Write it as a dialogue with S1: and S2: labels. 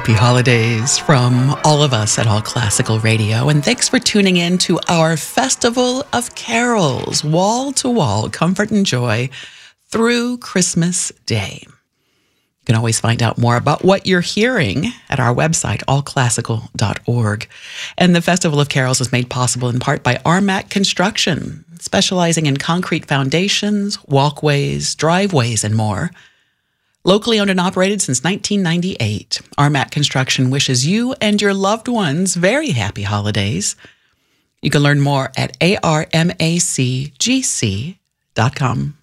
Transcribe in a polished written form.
S1: Happy holidays from all of us at All Classical Radio, and thanks for tuning in to our Festival of Carols, wall-to-wall comfort and joy through Christmas Day. You can always find out more about what you're hearing at our website, allclassical.org. And the Festival of Carols is made possible in part by Armac Construction, specializing in concrete foundations, walkways, driveways, and more. Locally owned and operated since 1998, Armac Construction wishes you and your loved ones very happy holidays. You can learn more at armacgc.com.